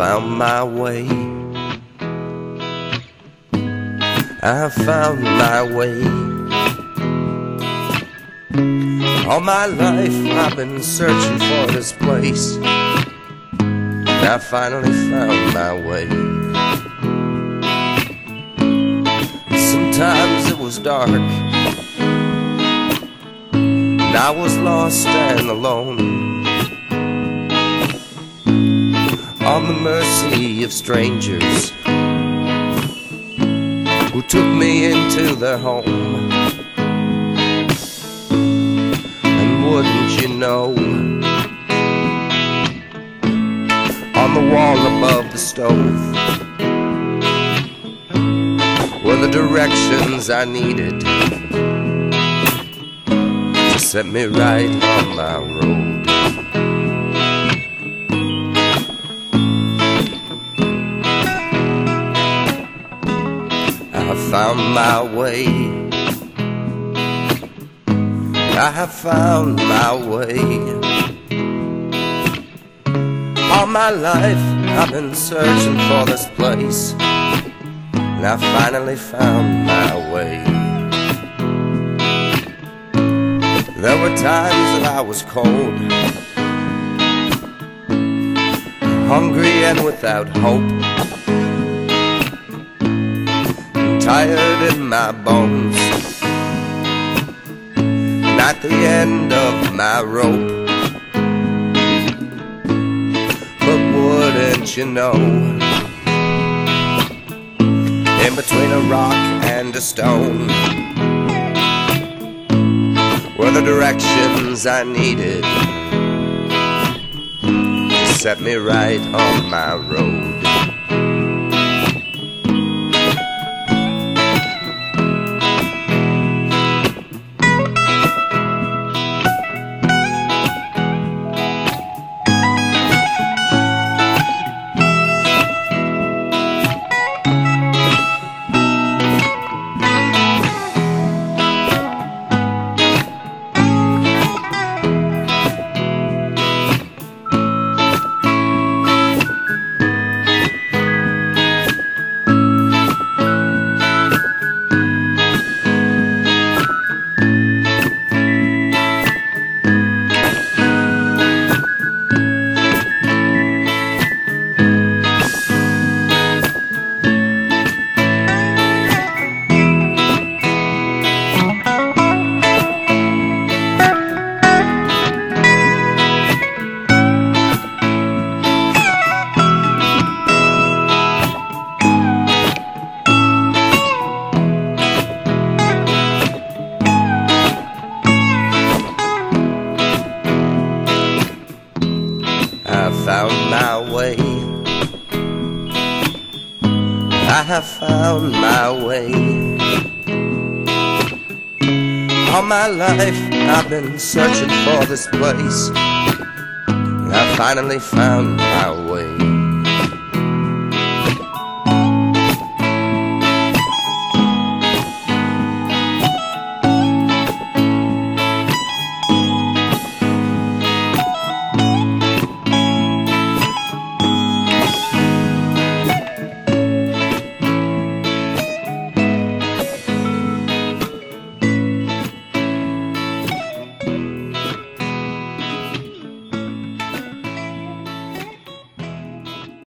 found my way. I found my way. All my life I've been searching for this place, and I finally found my way. Sometimes it was dark, and I was lost and alone, on the mercy of strangers who took me into their home. And wouldn't you know, on the wall above the stove were the directions I needed to set me right on my road. I found my way. I have found my way. All my life I've been searching for this place, and I finally found my way. There were times that I was cold, hungry and without hope, tired in my bones, and at the end of my rope. But wouldn't you know, in between a rock and a stone were the directions I needed to set me right on my road. I found my way. I have found my way. All my life I've been searching for this place, and I finally found my way.